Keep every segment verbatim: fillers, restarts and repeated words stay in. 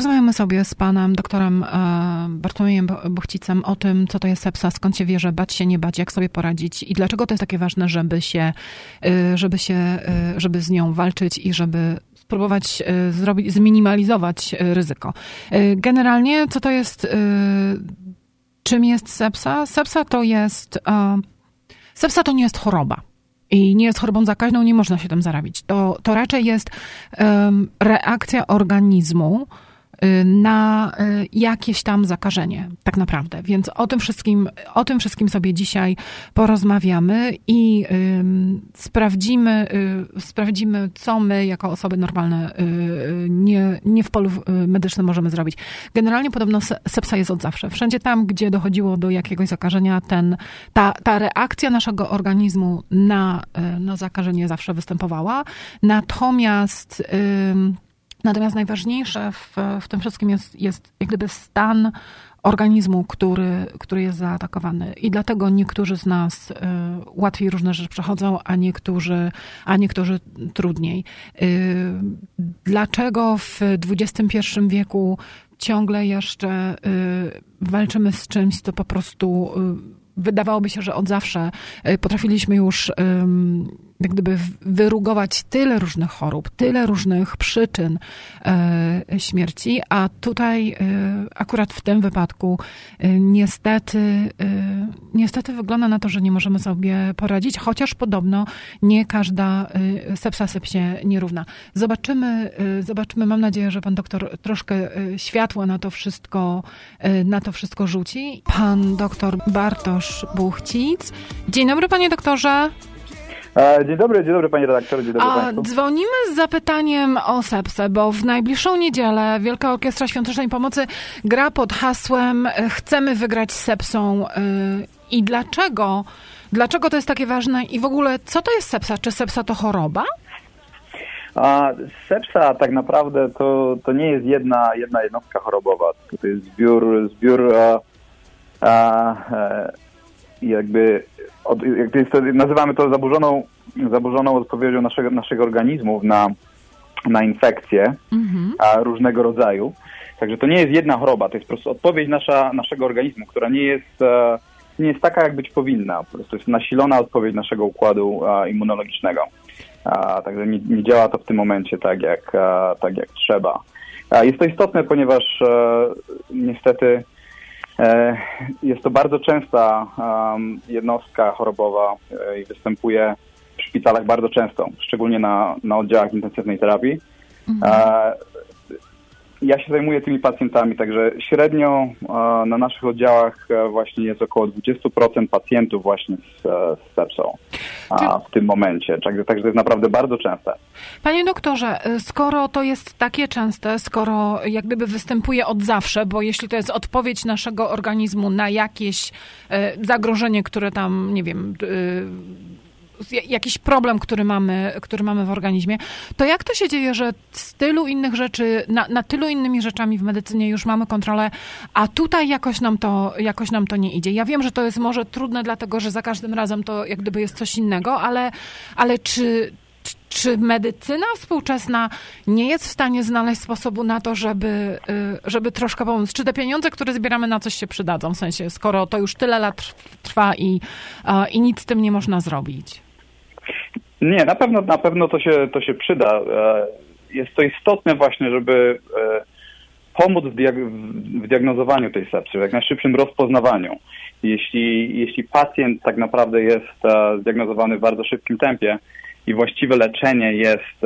porozmawiamy sobie z panem doktorem Bartłomiejem Buchcicem o tym, co to jest sepsa, skąd się bierze, bać się, nie bać, jak sobie poradzić i dlaczego to jest takie ważne, żeby się, żeby się, żeby z nią walczyć i żeby spróbować zrobić, zminimalizować ryzyko. Generalnie, co to jest, czym jest sepsa? Sepsa to jest, sepsa to nie jest choroba. I nie jest chorobą zakaźną, nie można się tym zarazić. To, to raczej jest um, reakcja organizmu na jakieś tam zakażenie, tak naprawdę. Więc o tym wszystkim, o tym wszystkim sobie dzisiaj porozmawiamy i um, sprawdzimy, y, sprawdzimy, co my jako osoby normalne y, nie, nie w polu medycznym możemy zrobić. Generalnie podobno sepsa jest od zawsze. Wszędzie tam, gdzie dochodziło do jakiegoś zakażenia, ten, ta, ta reakcja naszego organizmu na, na zakażenie zawsze występowała. Natomiast y, Natomiast najważniejsze w, w tym wszystkim jest, jest jak gdyby stan organizmu, który, który jest zaatakowany. I dlatego niektórzy z nas y, łatwiej różne rzeczy przechodzą, a niektórzy, a niektórzy trudniej. Y, dlaczego w dwudziestym pierwszym wieku ciągle jeszcze y, walczymy z czymś, co po prostu y, wydawałoby się, że od zawsze potrafiliśmy już jak gdyby wyrugować tyle różnych chorób, tyle różnych przyczyn śmierci, a tutaj akurat w tym wypadku niestety, niestety wygląda na to, że nie możemy sobie poradzić, chociaż podobno nie każda sepsa sepsie nierówna. Zobaczymy, zobaczymy, mam nadzieję, że pan doktor troszkę światła na to wszystko, na to wszystko rzuci. Pan doktor Bartosz Buchcic. Dzień dobry, panie doktorze. Dzień dobry, dzień dobry panie redaktorze, dzień dobry A państwu. Dzwonimy z zapytaniem o sepsę, bo w najbliższą niedzielę Wielka Orkiestra Świątecznej Pomocy gra pod hasłem Chcemy wygrać z sepsą. I dlaczego? Dlaczego to jest takie ważne? I w ogóle, co to jest sepsa? Czy sepsa to choroba? A sepsa tak naprawdę to, to nie jest jedna, jedna jednostka chorobowa. To jest zbiór, zbiór a, a, jakby, od, jakby jest to, nazywamy to zaburzoną, zaburzoną odpowiedzią naszego, naszego organizmu na, na infekcje mhm. a, różnego rodzaju. Także to nie jest jedna choroba, to jest po prostu odpowiedź nasza, naszego organizmu, która nie jest, a, nie jest taka, jak być powinna. Po prostu jest nasilona odpowiedź naszego układu a, immunologicznego. A, także nie, nie działa to w tym momencie tak, jak, a, tak jak trzeba. A, jest to istotne, ponieważ a, niestety e, jest to bardzo częsta um, jednostka chorobowa e, i występuje w szpitalach bardzo często, szczególnie na, na oddziałach intensywnej terapii. Mhm. A, ja się zajmuję tymi pacjentami, także średnio a, na naszych oddziałach a, właśnie jest około dwadzieścia procent pacjentów właśnie z, z sepsą. A w tym momencie. Także, także to jest naprawdę bardzo częste. Panie doktorze, skoro to jest takie częste, skoro jak gdyby występuje od zawsze, bo jeśli to jest odpowiedź naszego organizmu na jakieś zagrożenie, które tam, nie wiem, jakiś problem, który mamy, który mamy w organizmie, to jak to się dzieje, że z tylu innych rzeczy, na, na tylu innymi rzeczami w medycynie już mamy kontrolę, a tutaj jakoś nam to, jakoś nam to nie idzie? Ja wiem, że to jest może trudne, dlatego że za każdym razem to jak gdyby jest coś innego, ale, ale czy, czy medycyna współczesna nie jest w stanie znaleźć sposobu na to, żeby, żeby troszkę pomóc? Czy te pieniądze, które zbieramy, na coś się przydadzą? W sensie, skoro to już tyle lat trwa i, i nic z tym nie można zrobić. Nie, na pewno, na pewno to się, to się przyda. Jest to istotne właśnie, żeby pomóc w, diag- w diagnozowaniu tej sepsy, w jak najszybszym rozpoznawaniu. Jeśli, jeśli pacjent tak naprawdę jest zdiagnozowany w bardzo szybkim tempie i właściwe leczenie jest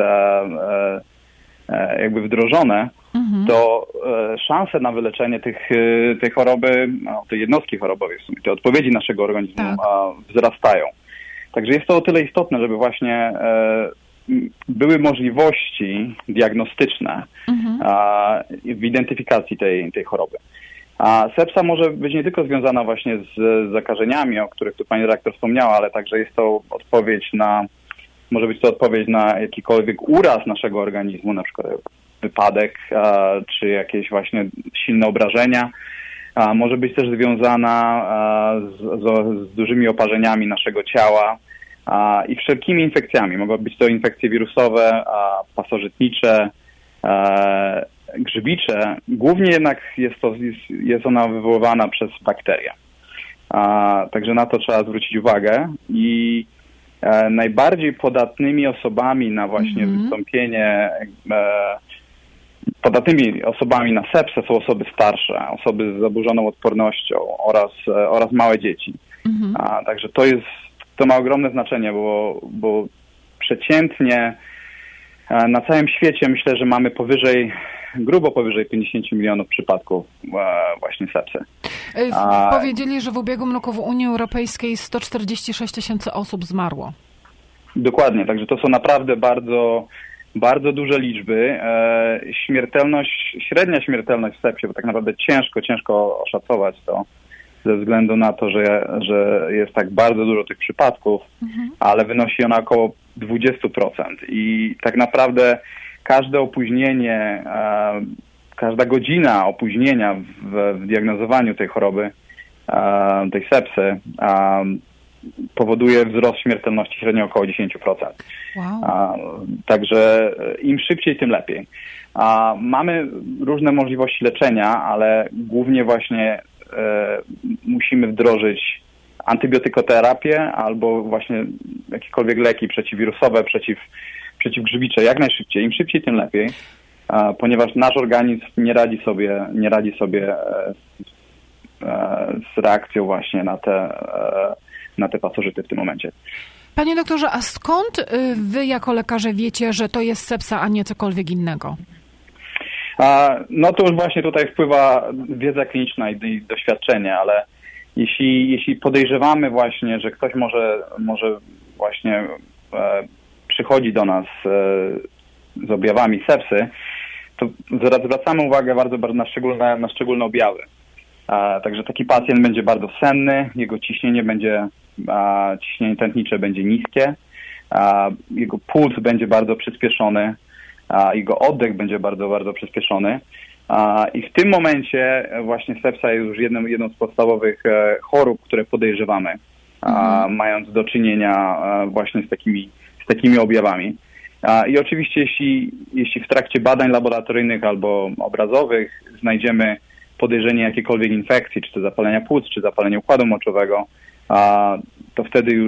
jakby wdrożone, mhm. to szanse na wyleczenie tych, tej choroby, no, tej jednostki chorobowej, w sumie, tej odpowiedzi naszego organizmu tak. wzrastają. Także jest to o tyle istotne, żeby właśnie e, były możliwości diagnostyczne mhm. a, w identyfikacji tej, tej choroby. A sepsa może być nie tylko związana właśnie z zakażeniami, o których tu pani redaktor wspomniała, ale także jest to odpowiedź na, może być to odpowiedź na jakikolwiek uraz naszego organizmu, na przykład wypadek, a, czy jakieś właśnie silne obrażenia. A może być też związana z, z, z dużymi oparzeniami naszego ciała a, i wszelkimi infekcjami. Mogą być to infekcje wirusowe, a, pasożytnicze, a, grzybicze, głównie jednak jest, to, jest, jest ona wywoływana przez bakterie. A, także na to trzeba zwrócić uwagę i e, najbardziej podatnymi osobami na właśnie mm-hmm. wystąpienie, e, podatnymi osobami na sepsę są osoby starsze, osoby z zaburzoną odpornością oraz, e, oraz małe dzieci. Mm-hmm. A, także to jest, to ma ogromne znaczenie, bo, bo przeciętnie e, na całym świecie myślę, że mamy powyżej grubo powyżej pięćdziesiąt milionów przypadków e, właśnie sepsy. A... Powiedzieli, że w ubiegłym roku w Unii Europejskiej sto czterdzieści sześć tysięcy osób zmarło. Dokładnie, także to są naprawdę bardzo, bardzo duże liczby. E, śmiertelność, średnia śmiertelność w sepsie, bo tak naprawdę ciężko, ciężko oszacować to ze względu na to, że, że jest tak bardzo dużo tych przypadków, mhm. ale wynosi ona około dwadzieścia procent i tak naprawdę każde opóźnienie, każda godzina opóźnienia w, w diagnozowaniu tej choroby, tej sepsy, powoduje wzrost śmiertelności średnio około dziesięć procent. Wow. Także im szybciej, tym lepiej. Mamy różne możliwości leczenia, ale głównie właśnie musimy wdrożyć antybiotykoterapię albo właśnie jakiekolwiek leki przeciwwirusowe, przeciw przeciwgrzybicze jak najszybciej. Im szybciej, tym lepiej, ponieważ nasz organizm nie radzi sobie, nie radzi sobie z reakcją właśnie na te, na te pasożyty w tym momencie. Panie doktorze, a skąd wy jako lekarze wiecie, że to jest sepsa, a nie cokolwiek innego? No to już właśnie tutaj wpływa wiedza kliniczna i doświadczenie, ale jeśli, jeśli podejrzewamy właśnie, że ktoś może, może właśnie przychodzi do nas z objawami sepsy, to zwracamy uwagę bardzo, bardzo na szczególne, na szczególne objawy. Także taki pacjent będzie bardzo senny, jego ciśnienie będzie, ciśnienie tętnicze będzie niskie, jego puls będzie bardzo przyspieszony, jego oddech będzie bardzo, bardzo przyspieszony. I w tym momencie właśnie sepsa jest już jedną, jedną z podstawowych chorób, które podejrzewamy, mhm. mając do czynienia właśnie z takimi z takimi objawami. I oczywiście jeśli, jeśli w trakcie badań laboratoryjnych albo obrazowych znajdziemy podejrzenie jakiejkolwiek infekcji, czy to zapalenia płuc, czy zapalenia układu moczowego, to wtedy już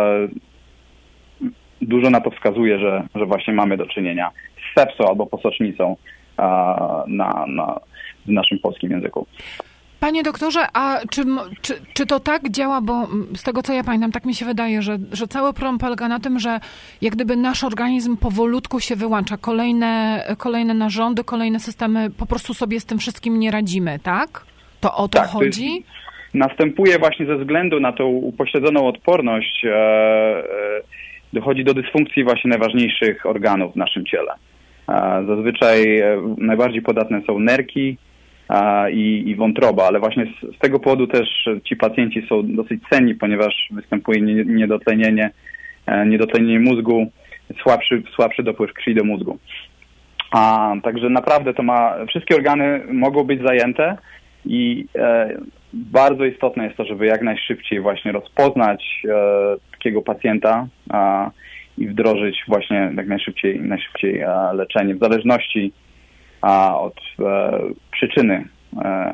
dużo na to wskazuje, że, że właśnie mamy do czynienia z sepsą albo posocznicą na, na, w naszym polskim języku. Panie doktorze, a czy, czy, czy to tak działa, bo z tego co ja pamiętam, tak mi się wydaje, że, że cały problem polega na tym, że jak gdyby nasz organizm powolutku się wyłącza. Kolejne, kolejne narządy, kolejne systemy, po prostu sobie z tym wszystkim nie radzimy, tak? To o to tak, chodzi? To jest, następuje właśnie ze względu na tą upośledzoną odporność, e, e, dochodzi do dysfunkcji właśnie najważniejszych organów w naszym ciele. E, zazwyczaj e, najbardziej podatne są nerki, I, i wątroba, ale właśnie z, z tego powodu też ci pacjenci są dosyć cenni, ponieważ występuje niedotlenienie, niedotlenienie mózgu, słabszy, słabszy dopływ krwi do mózgu. A, także naprawdę to ma, wszystkie organy mogą być zajęte i e, bardzo istotne jest to, żeby jak najszybciej właśnie rozpoznać e, takiego pacjenta a, i wdrożyć właśnie jak najszybciej, najszybciej a, leczenie w zależności a od e, przyczyny, e,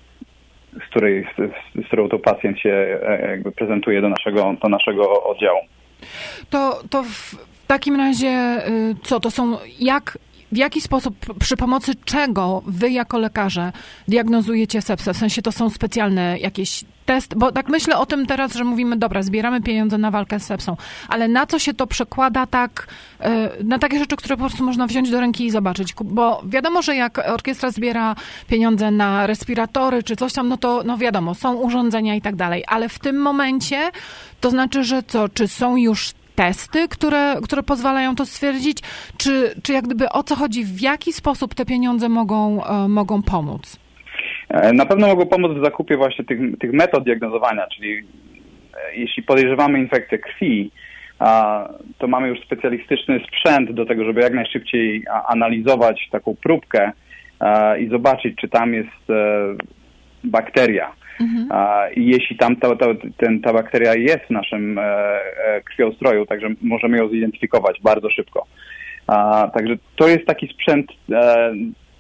z której z, z którą to pacjent się e, jakby prezentuje do naszego, do naszego oddziału. To, to w takim razie co to są, jak, w jaki sposób, przy pomocy czego wy jako lekarze diagnozujecie sepsę? W sensie to są specjalne jakieś testy, bo tak myślę o tym teraz, że mówimy, dobra, zbieramy pieniądze na walkę z sepsą, ale na co się to przekłada tak, na takie rzeczy, które po prostu można wziąć do ręki i zobaczyć, bo wiadomo, że jak orkiestra zbiera pieniądze na respiratory czy coś tam, no to no wiadomo, są urządzenia i tak dalej, ale w tym momencie to znaczy, że co, czy są już testy, które, które pozwalają to stwierdzić, czy, czy jak gdyby o co chodzi, w jaki sposób te pieniądze mogą, mogą pomóc? Na pewno mogą pomóc w zakupie właśnie tych, tych metod diagnozowania, czyli jeśli podejrzewamy infekcję krwi, to mamy już specjalistyczny sprzęt do tego, żeby jak najszybciej analizować taką próbkę i zobaczyć, czy tam jest bakteria. Mhm. I jeśli tam ta, ta, ten, ta bakteria jest w naszym krwiostroju, także możemy ją zidentyfikować bardzo szybko. Także to jest taki sprzęt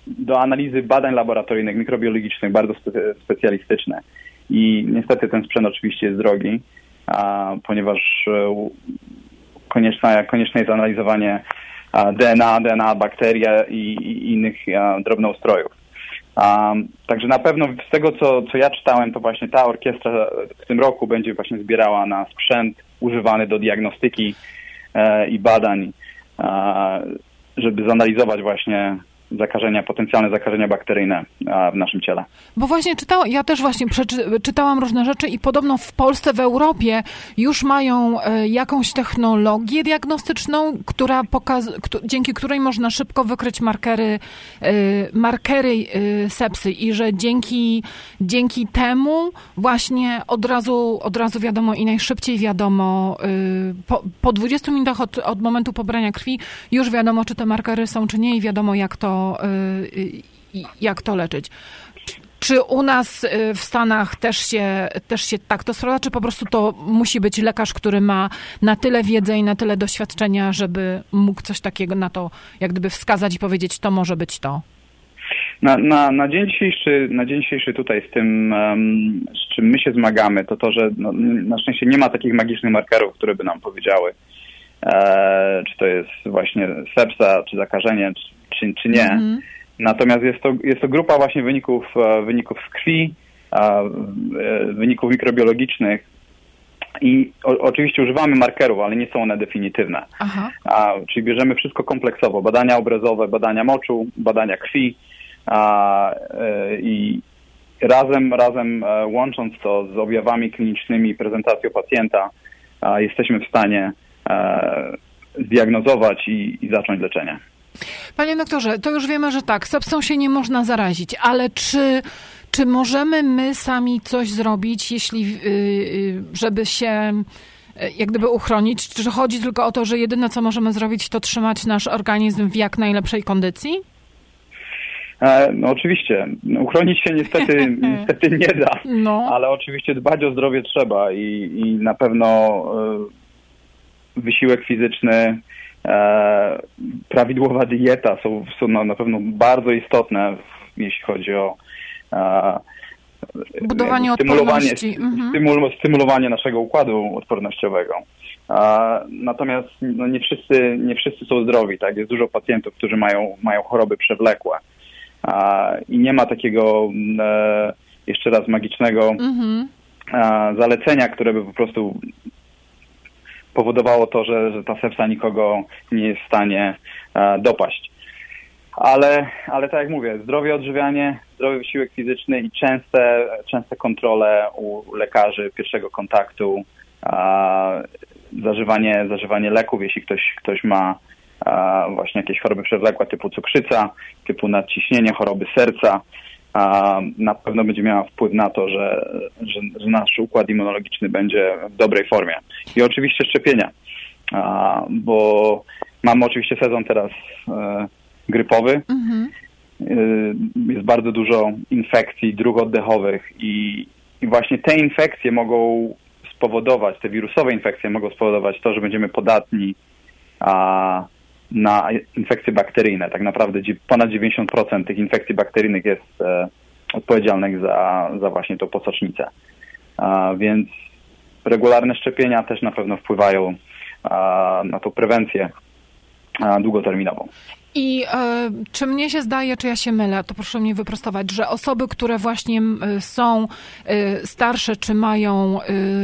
do analizy badań laboratoryjnych, mikrobiologicznych, bardzo spe- specjalistyczne. I niestety ten sprzęt oczywiście jest drogi, a, ponieważ e, konieczne, konieczne jest analizowanie a, D N A, D N A, bakteria i, i innych a, drobnoustrojów. A, także na pewno z tego, co, co ja czytałem, to właśnie ta orkiestra w tym roku będzie właśnie zbierała na sprzęt używany do diagnostyki e, i badań, e, żeby zanalizować właśnie zakażenia, potencjalne zakażenia bakteryjne w naszym ciele. Bo właśnie czytałam, ja też właśnie przeczy, czytałam różne rzeczy i podobno w Polsce, w Europie już mają e, jakąś technologię diagnostyczną, która pokaz, k- dzięki której można szybko wykryć markery, e, markery e, sepsy i że dzięki, dzięki temu właśnie od razu, od razu wiadomo i najszybciej wiadomo, e, po, po dwudziestu minutach od, od momentu pobrania krwi już wiadomo, czy te markery są, czy nie i wiadomo, jak to jak to leczyć. Czy u nas w Stanach też się, też się tak to sprawdza, czy po prostu to musi być lekarz, który ma na tyle wiedzy i na tyle doświadczenia, żeby mógł coś takiego na to jak gdyby wskazać i powiedzieć, to może być to? Na, na, na, dzień, dzisiejszy, na dzień dzisiejszy tutaj z tym, um, z czym my się zmagamy, to to, że no, na szczęście nie ma takich magicznych markerów, które by nam powiedziały, e, czy to jest właśnie sepsa, czy zakażenie, czy Czy, czy nie. Mm-hmm. Natomiast jest to, jest to grupa właśnie wyników, wyników z krwi, wyników mikrobiologicznych i o, oczywiście używamy markerów, ale nie są one definitywne. Aha. A, czyli bierzemy wszystko kompleksowo. Badania obrazowe, badania moczu, badania krwi a, i razem, razem łącząc to z objawami klinicznymi, prezentacją pacjenta, a, jesteśmy w stanie a, zdiagnozować i, i zacząć leczenie. Panie doktorze, to już wiemy, że tak, sepsą się nie można zarazić, ale czy, czy możemy my sami coś zrobić, jeśli, żeby się jak gdyby uchronić? Czy chodzi tylko o to, że jedyne, co możemy zrobić, to trzymać nasz organizm w jak najlepszej kondycji? No oczywiście. Uchronić się niestety, niestety nie da, no. Ale oczywiście dbać o zdrowie trzeba i, i na pewno wysiłek fizyczny, E, prawidłowa dieta są, są na, na pewno bardzo istotne, jeśli chodzi o e, budowanie stymulowanie, odporności. Stymul, stymulowanie naszego układu odpornościowego. E, natomiast no, nie, wszyscy, nie wszyscy są zdrowi, tak? Jest dużo pacjentów, którzy mają, mają choroby przewlekłe e, i nie ma takiego e, jeszcze raz magicznego mm-hmm. e, zalecenia, które by po prostu powodowało to, że, że ta sepsa nikogo nie jest w stanie e, dopaść. Ale, ale tak jak mówię, zdrowie, odżywianie, zdrowy wysiłek fizyczny i częste, częste kontrole u lekarzy pierwszego kontaktu, e, zażywanie, zażywanie leków, jeśli ktoś, ktoś ma e, właśnie jakieś choroby przewlekłe typu cukrzyca, typu nadciśnienie, choroby serca, a na pewno będzie miała wpływ na to, że, że, że nasz układ immunologiczny będzie w dobrej formie. I oczywiście szczepienia, a, bo mamy oczywiście sezon teraz e, grypowy. Mm-hmm. E, jest bardzo dużo infekcji dróg oddechowych i, i właśnie te infekcje mogą spowodować, te wirusowe infekcje mogą spowodować to, że będziemy podatni a, na infekcje bakteryjne. Tak naprawdę ponad dziewięćdziesiąt procent tych infekcji bakteryjnych jest e, odpowiedzialnych za, za właśnie tą posocznicę. A, więc regularne szczepienia też na pewno wpływają a, na tą prewencję a, długoterminową. I e, czy mnie się zdaje, czy ja się mylę, to proszę mnie wyprostować, że osoby, które właśnie są e, starsze, czy mają e,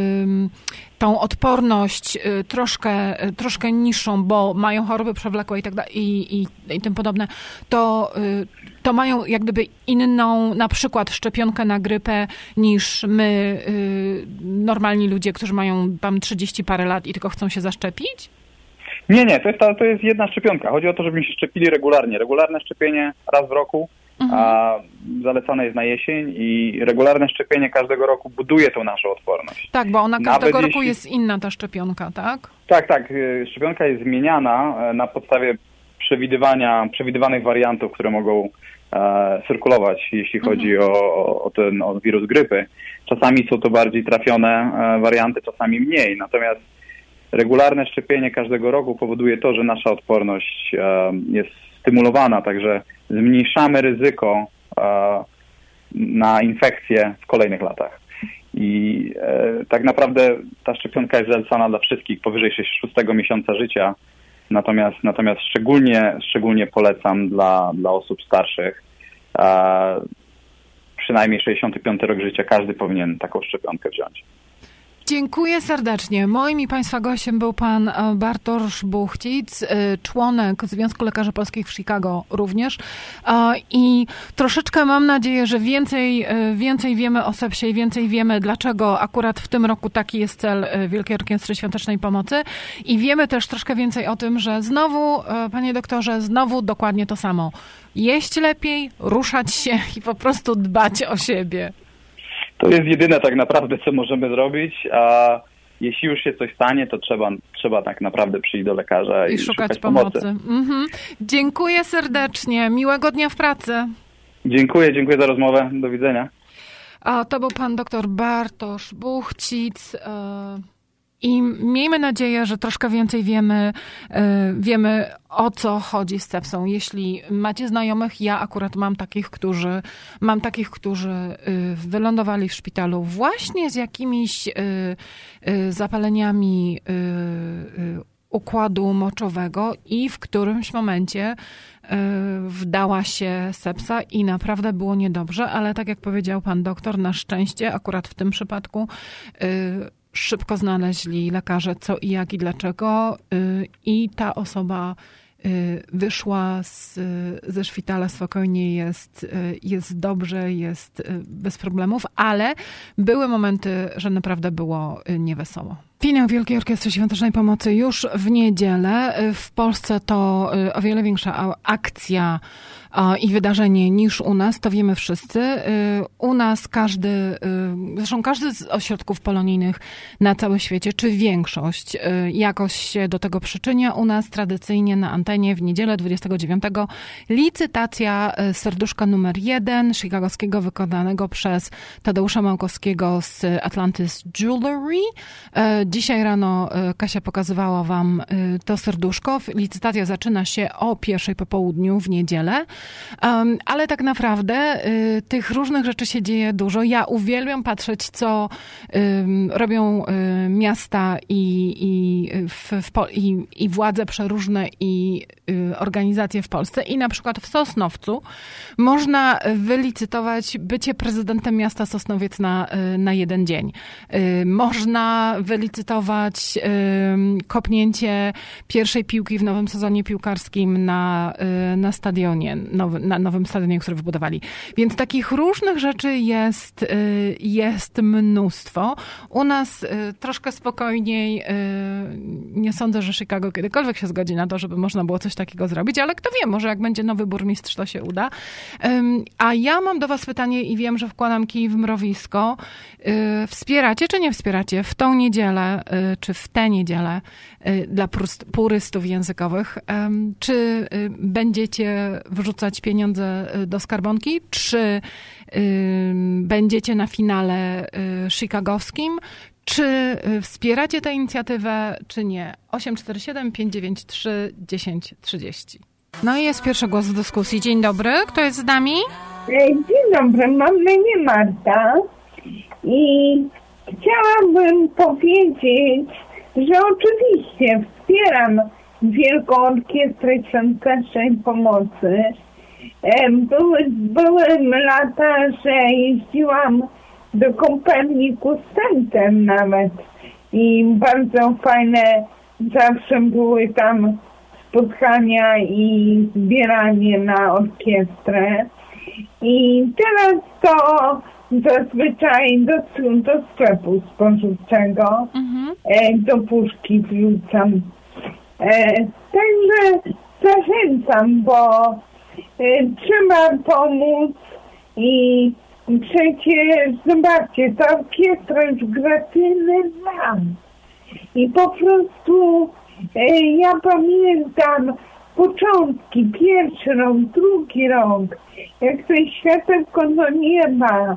tą odporność e, troszkę, e, troszkę niższą, bo mają choroby przewlekłe i tak dalej i, i, i tym podobne, to, e, to mają jak gdyby inną na przykład szczepionkę na grypę niż my, e, normalni ludzie, którzy mają tam trzydzieści parę lat i tylko chcą się zaszczepić? Nie, nie, to jest, to jest jedna szczepionka. Chodzi o to, żebyśmy się szczepili regularnie. Regularne szczepienie raz w roku, mhm. a zalecane jest na jesień i regularne szczepienie każdego roku buduje tą naszą odporność. Tak, bo ona każdego Nawet roku jeśli... jest inna ta szczepionka, tak? Tak, tak. Szczepionka jest zmieniana na podstawie przewidywania, przewidywanych wariantów, które mogą e, cyrkulować, jeśli chodzi mhm. o, o ten o wirus grypy. Czasami są to bardziej trafione e, warianty, czasami mniej. Natomiast regularne szczepienie każdego roku powoduje to, że nasza odporność jest stymulowana, także zmniejszamy ryzyko na infekcje w kolejnych latach. I tak naprawdę ta szczepionka jest zalecana dla wszystkich powyżej szóstego miesiąca życia, natomiast, natomiast szczególnie, szczególnie polecam dla, dla osób starszych. Przynajmniej sześćdziesiąty piąty rok życia każdy powinien taką szczepionkę wziąć. Dziękuję serdecznie. Moim i Państwa gościem był pan Bartosz Buchcic, członek Związku Lekarzy Polskich w Chicago również. I troszeczkę mam nadzieję, że więcej, więcej wiemy o sepsie i więcej wiemy, dlaczego akurat w tym roku taki jest cel Wielkiej Orkiestry Świątecznej Pomocy. I wiemy też troszkę więcej o tym, że znowu, panie doktorze, znowu dokładnie to samo. Jeść lepiej, ruszać się i po prostu dbać o siebie. To jest jedyne tak naprawdę, co możemy zrobić, a jeśli już się coś stanie, to trzeba, trzeba tak naprawdę przyjść do lekarza i, i szukać, szukać pomocy. pomocy. Mhm. Dziękuję serdecznie. Miłego dnia w pracy. Dziękuję, dziękuję za rozmowę. Do widzenia. A to był pan doktor Bartosz Buchcic. I miejmy nadzieję, że troszkę więcej wiemy, wiemy o co chodzi z sepsą. Jeśli macie znajomych, ja akurat mam takich, którzy, mam takich, którzy wylądowali w szpitalu właśnie z jakimiś zapaleniami układu moczowego i w którymś momencie wdała się sepsa i naprawdę było niedobrze, ale tak jak powiedział pan doktor, na szczęście akurat w tym przypadku szybko znaleźli lekarze co i jak i dlaczego i ta osoba wyszła z, ze szpitala spokojnie, jest, jest dobrze, jest bez problemów, ale były momenty, że naprawdę było niewesoło. Finał Wielkiej Orkiestry Świątecznej Pomocy już w niedzielę. W Polsce to o wiele większa akcja i wydarzenie niż u nas, to wiemy wszyscy. U nas każdy, zresztą każdy z ośrodków polonijnych na całym świecie, czy większość, jakoś się do tego przyczynia. U nas tradycyjnie na antenie w niedzielę dwudziestego dziewiątego licytacja serduszka numer jeden chicagowskiego wykonanego przez Tadeusza Małkowskiego z Atlantis Jewelry. Dzisiaj rano Kasia pokazywała wam to serduszko. Licytacja zaczyna się o pierwszej po południu w niedzielę. Um, ale tak naprawdę y, tych różnych rzeczy się dzieje dużo. Ja uwielbiam patrzeć, co y, robią y, miasta i, i, w, w, i, i władze przeróżne i y, organizacje w Polsce. I na przykład w Sosnowcu można wylicytować bycie prezydentem miasta Sosnowiec na, y, na jeden dzień. Y, można wylicytować y, kopnięcie pierwszej piłki w nowym sezonie piłkarskim na, y, na stadionie. Nowy, na nowym stadionie, który wybudowali. Więc takich różnych rzeczy jest, jest mnóstwo. U nas troszkę spokojniej, nie sądzę, że Chicago kiedykolwiek się zgodzi na to, żeby można było coś takiego zrobić, ale kto wie, może jak będzie nowy burmistrz, to się uda. A ja mam do was pytanie i wiem, że wkładam kij w mrowisko. Wspieracie czy nie wspieracie w tą niedzielę, czy w tę niedzielę dla purystów językowych? Czy będziecie wrzucać pieniądze do skarbonki, czy y, będziecie na finale y, chicagowskim, czy y, wspieracie tę inicjatywę, czy nie? osiem cztery siedem, pięć dziewięć trzy, dziesięć trzydzieści. No i jest pierwszy głos w dyskusji. Dzień dobry, kto jest z nami? Dzień dobry, mam na imię Marta i chciałabym powiedzieć, że oczywiście wspieram Wielką Orkiestrę Świątecznej Pomocy. Były, były lata, że jeździłam do Kopernikus Center nawet i bardzo fajne zawsze były tam spotkania i zbieranie na orkiestrę. I teraz to zazwyczaj do, do sklepu spożywczego, mhm. do puszki wrzucam. Także zachęcam, bo trzeba pomóc i przecież zobaczcie, ta orkiestra już gra tyle lat i po prostu ja pamiętam początki, pierwszy rok, drugi rok, jak to światełko do nieba,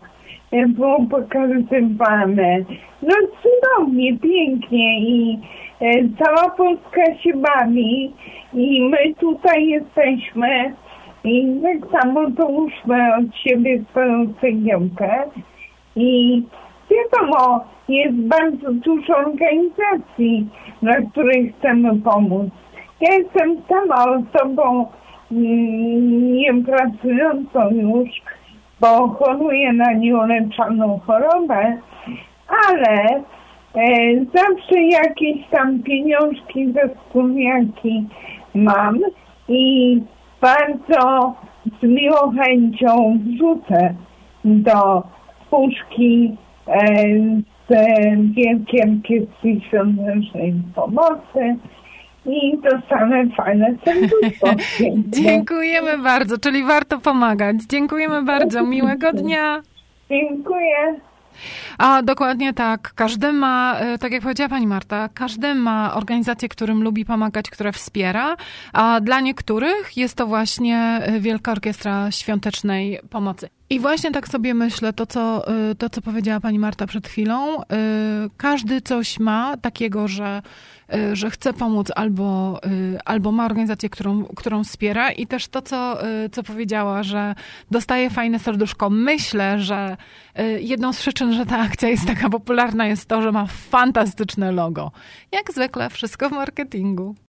było pokazywane. No cudownie, pięknie i cała Polska się bawi i my tutaj jesteśmy i tak samo dołóżmy od siebie swoją cegiełkę i wiadomo, jest bardzo dużo organizacji, na których chcemy pomóc. Ja jestem sama osobą mm, nie pracującą już, bo choruję na nieuleczalną chorobę, ale e, zawsze jakieś tam pieniążki ze wspólniaki mam i bardzo z miłą chęcią wrzucę do puszki e, z wielkiem kieskiem świątecznej pomocy i dostanę fajne serduszko. Dziękujemy bardzo, czyli warto pomagać. Dziękujemy bardzo, miłego dnia. Dziękuję. A dokładnie tak. Każdy ma, tak jak powiedziała pani Marta, każdy ma organizację, którym lubi pomagać, która wspiera, a dla niektórych jest to właśnie Wielka Orkiestra Świątecznej Pomocy. I właśnie tak sobie myślę, to co, to co powiedziała pani Marta przed chwilą, każdy coś ma takiego, że, że chce pomóc albo, albo ma organizację, którą, którą wspiera i też to, co, co powiedziała, że dostaje fajne serduszko. Myślę, że jedną z przyczyn, że ta akcja jest taka popularna, jest to, że ma fantastyczne logo. Jak zwykle wszystko w marketingu.